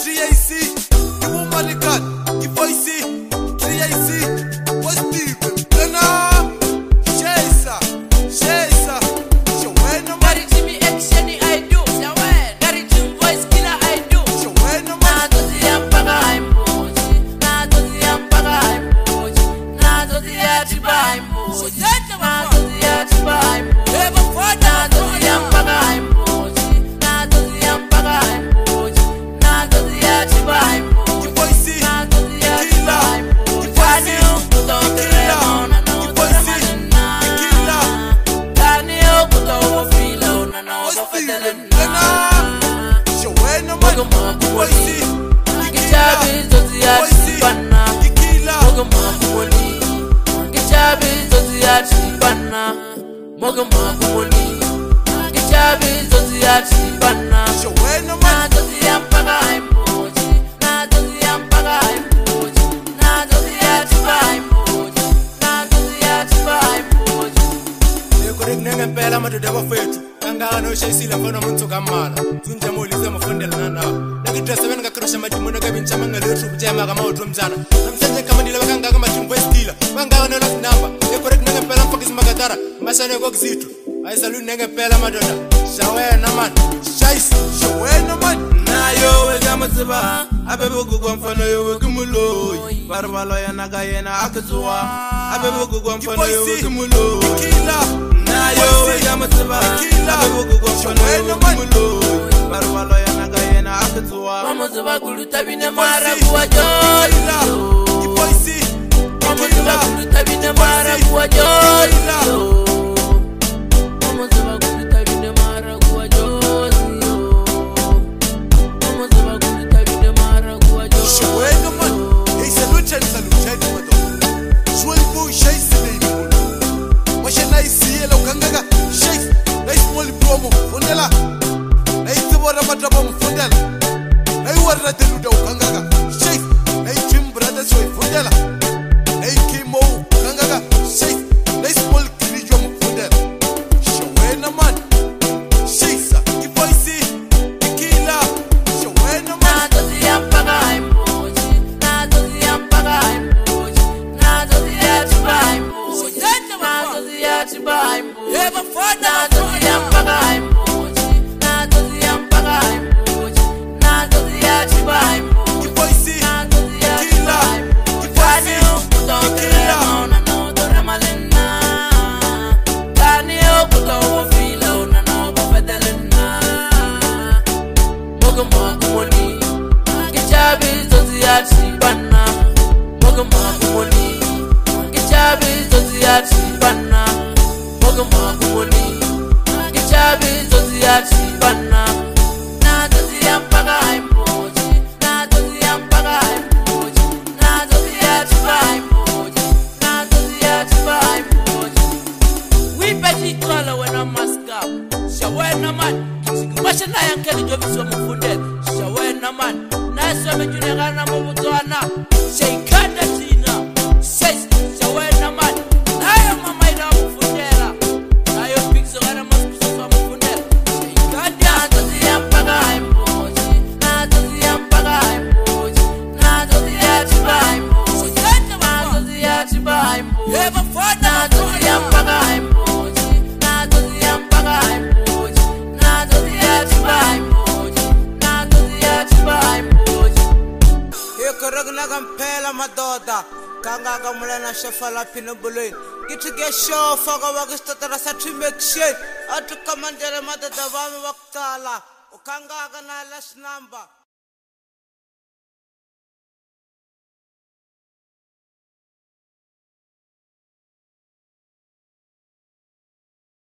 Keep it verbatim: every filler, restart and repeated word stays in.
three A C, the woman the cat, the voice, three A C, what's the Lena, Shesa, Shesa, Shawena, Dari Jimmy action I do, Shawen, Dari Jim voice killer I do, Shawena, na dozi yampaga imboji, na dozi yampaga imboji, na dozi yachiba imboji, na dozi yachiba imboji, na dozi yampaga imboji, na dozi yampaga imboji, na dozi yachiba imboji, the voice, na dozi yachiba imboji, kani ukuto kiremona no doramanina, kani ukuto wafila unana wafatelena, Shawena, mogo mogo wali, kichabi zozi yachibana, mogo mogo wali, kichabi zozi yachibana, mogo mogo wali, kichabi zozi yachibana, Shawena, na dozi yampaga imboji, na dozi yampaga imboji, na dozi yachiba imboji, na dozi yachiba imboji. Korek nenge pela madoda bafethu kangaka no shayisile mfana umuntu kamala tsunje molise mafundela nana nakidresa bena kakrosha madimona kabincha mangalethu butema kama utho mzana namsenze kamandile bakangaka madimbo estila bangaka no last number ekorek nenge pela mfokis magadara masane kokuzithu ayisaluni nenge pela madoda shawena man shayis Shawena, man, nayo wekamatsiba abebukukwa mfana yowekumuloyi baribalo yena kayena akitsuwa abebukukwa mfana yowekumuloyi killer, nayo wekamatsiba abebukukwa mfana yowekumuloyi baribalo yena kayena akitsuwa Vamos bakuluta bine mara kuwa joy, the voice, vamos bakuluta bine mara kuwa joy, vamos bakuluta bine mara kuwa joy, vamos bakuluta bine mara kuwa joy. Shawena, man, hey, salute and salute, madam. Swell boy, Shayis, baby. Masha nice, yellow kangaga, Shayis, nice small promo, Fundela, nice to what about Fundela. I want to do the kangaga, Shayis, nice Jim Brothers, Fundela, nice Kimo, kangaga, Shayis, nice small Kirijo, Fundela. Shawena, man, Shayis, the voice, the killer, Shawena, man. Na dozi yampaga imboji, na dozi yampaga imboji, na dozi yachiba imboji, na dozi yachiba imboji, na dozi yampaga imboji, na dozi yampaga imboji, na dozi yachiba imboji, The voice, na dozi yachiba imboji, kani ukuto kiremona no doramalena, kani ukuto wafila unana wafatelena, mogo mogo wali, kichabi zozi yachibana, mogo mogo wali, kichabi zozi yachibana, mogo mogo wali, kichabi zozi yachibana, na dozi yampaga imboji, na dozi yampaga imboji, na dozi yachiba imboji, na dozi yachiba imboji. Wipeji kola wena maska, Shawena man, sikimasha na yankeli jobiswa mfundele, Shawena man, naswa mejunegana mubutwana, Sheikanda tina, Sheis, Shawena man, nayo mama ina mfundela, nayo pixo gana maskuswa mfundela, Sheikanda. Na dozi yampaga imboji, na dozi yampaga imboji, na dozi yachiba imboji, na dozi yachiba imboji, na dozi yampaga imboji, na dozi yampaga imboji, na dozi yachiba imboji, na dozi yachiba imboji. Ekoragna kampela madoda kangaka mulana shafala pinabulin kitige show faga wagistatra satrimekshe atu kamandere madoda vami waktala ukangaka na last number